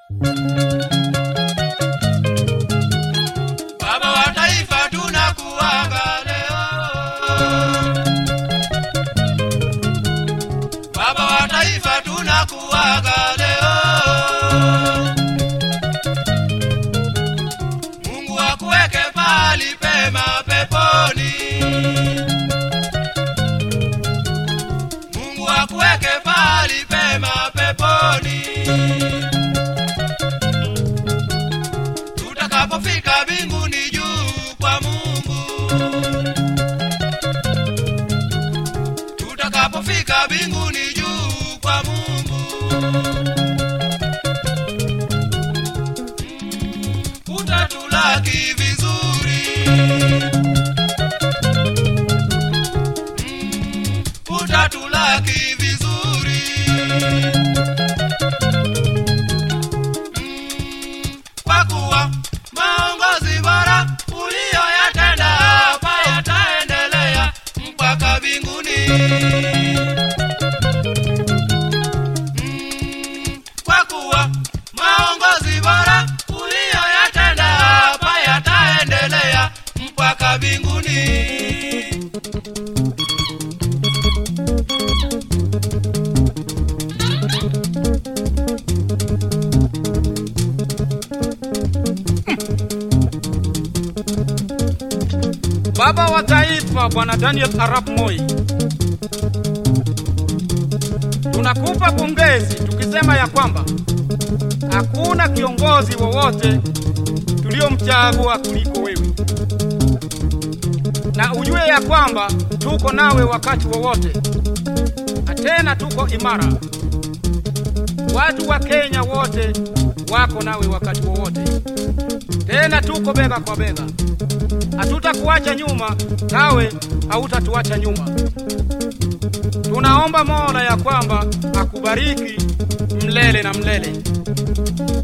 Baba wa taifa tunakuaga leo. Baba wa taifa tunakuaga leo. Mungu akuweke pahali pema peponi. Mungu akuweke pahali pema peponi. Tutakapofika mbinguni juu kwa Mungu. Tutakapofika mbinguni juu kwa Mungu. Utatulaki vizuri. Utatulaki vizuri. Kwa kuwa maongozi bora uliyoyatenda hapa yataendelea mpaka mbinguni. Kwa kuwa maongozi bora uliyoyatenda hapa yataendelea mpaka mbinguni. Baba wa taifa Bwana Daniel Arap Moi, tunakupa pongezi tukisema ya kwamba hakuna kiongozi wowote tuliomchagua kuliko wewe, na ujue ya kwamba tuko nawe wakati wowote, na tena tuko imara. Watu wa Kenya wote wako nawe wakati wowote, tena tuko bega kwa bega. Hatutakuacha nyuma, nawe hautatuacha nyuma. Tunaomba Mola ya kwamba akubariki mlele na mlele.